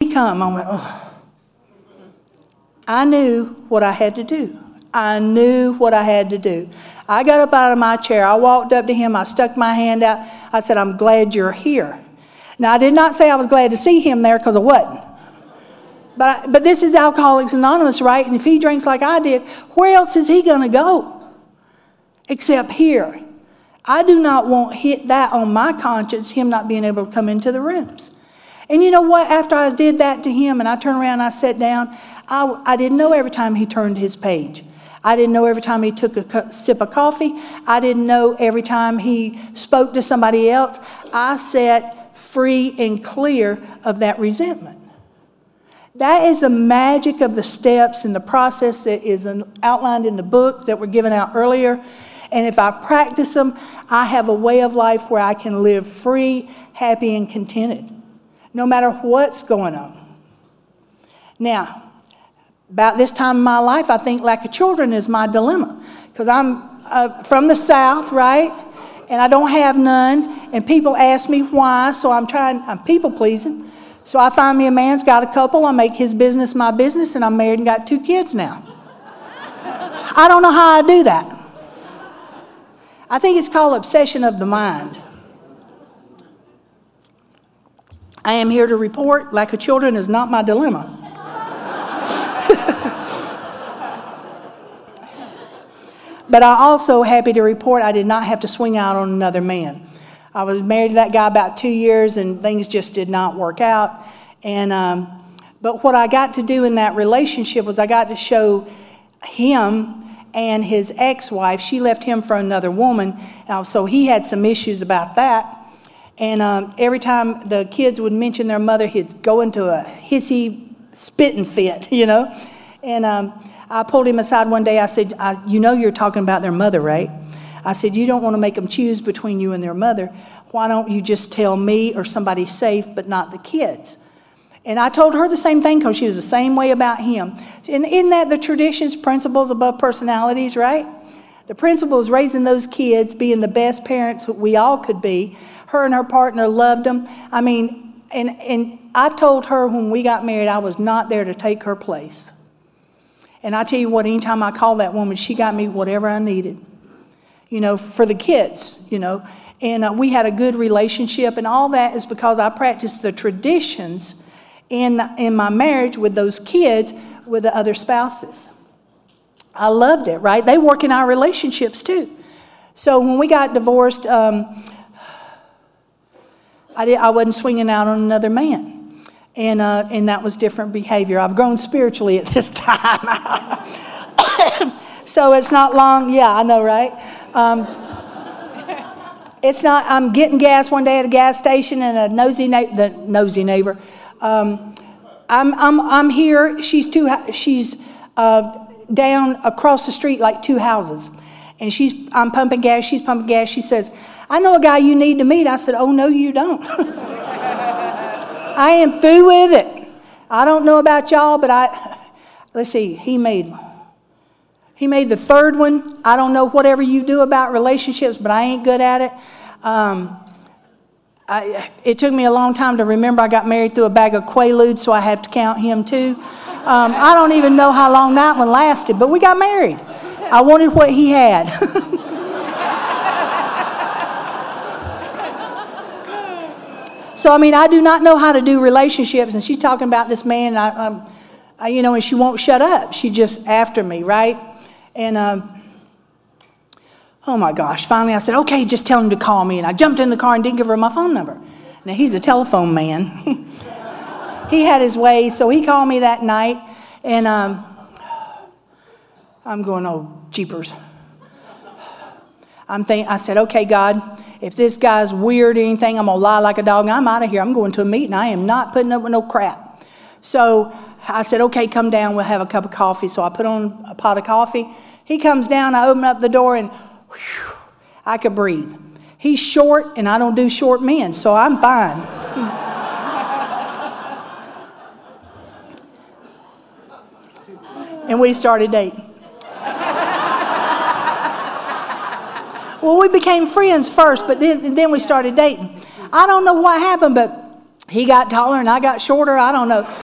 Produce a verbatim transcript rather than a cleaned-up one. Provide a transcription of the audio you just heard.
she come, I went, oh. I knew what I had to do. I knew what I had to do. I got up out of my chair. I walked up to him. I stuck my hand out. I said, I'm glad you're here. Now, I did not say I was glad to see him there because I wasn't. But, but this is Alcoholics Anonymous, right? And if he drinks like I did, where else is he going to go? Except here. I do not want hit that on my conscience, him not being able to come into the rooms. And you know what? After I did that to him and I turned around and I sat down, I, I didn't know every time he turned his page. I didn't know every time he took a cu- sip of coffee. I didn't know every time he spoke to somebody else. I sat free and clear of that resentment. That is the magic of the steps and the process that is outlined in the book that were given out earlier. And if I practice them, I have a way of life where I can live free, happy, and contented, no matter what's going on. Now, about this time in my life, I think lack of children is my dilemma. Because I'm uh, from the South, right? And I don't have none. And people ask me why, so I'm trying, I'm people-pleasing. So I find me a man's got a couple, I make his business my business, and I'm married and got two kids now. I don't know how I do that. I think it's called obsession of the mind. I am here to report lack of children is not my dilemma. But I'm also happy to report I did not have to swing out on another man. I was married to that guy about two years and things just did not work out. And um, but what I got to do in that relationship was I got to show him and his ex-wife, she left him for another woman, uh, so he had some issues about that. And um, every time the kids would mention their mother, he'd go into a hissy spitting fit, you know. And um, I pulled him aside one day. I said, I, you know you're talking about their mother, right? I said, you don't want to make them choose between you and their mother. Why don't you just tell me or somebody safe, but not the kids? And I told her the same thing because she was the same way about him. And isn't that the traditions, principles above personalities, right? The principle is raising those kids, being the best parents we all could be. Her and her partner loved them. I mean, and, and I told her when we got married, I was not there to take her place. And I tell you what, anytime I called that woman, she got me whatever I needed, you know, for the kids, you know. And uh, we had a good relationship, and all that is because I practiced the traditions in, in my marriage with those kids with the other spouses. I loved it, right? They work in our relationships too. So when we got divorced, um, I, did, I wasn't swinging out on another man. And uh, and that was different behavior. I've grown spiritually at this time. So it's not long. Yeah, I know, right? Um, it's not, I'm getting gas one day at a gas station and a nosy, na- the nosy neighbor. Um, I'm, I'm, I'm here. She's two, she's uh, down across the street like two houses. And she's, I'm pumping gas. She's pumping gas. She says, I know a guy you need to meet. I said, oh, no, you don't. I am through with it. I don't know about y'all, but I, let's see, he made, he made the third one. I don't know whatever you do about relationships, but I ain't good at it. Um, I, it took me a long time to remember I got married through a bag of Quaaludes, so I have to count him too. Um, I don't even know how long that one lasted, but we got married. I wanted what he had. So, I mean, I do not know how to do relationships, and she's talking about this man, I, um, I, you know, and she won't shut up. She just after me, right? And, um, oh, my gosh, finally I said, okay, just tell him to call me. And I jumped in the car and didn't give her my phone number. Now, he's a telephone man. He had his way, so he called me that night, and um, I'm going, oh, jeepers. I'm think, I said, okay, God, if this guy's weird or anything, I'm going to lie like a dog. I'm out of here. I'm going to a meeting. I am not putting up with no crap. So I said, okay, come down. We'll have a cup of coffee. So I put on a pot of coffee. He comes down. I open up the door, and whew, I could breathe. He's short, and I don't do short men, so I'm fine. And we started dating. Well, we became friends first, but then, then we started dating. I don't know what happened, but he got taller and I got shorter. I don't know.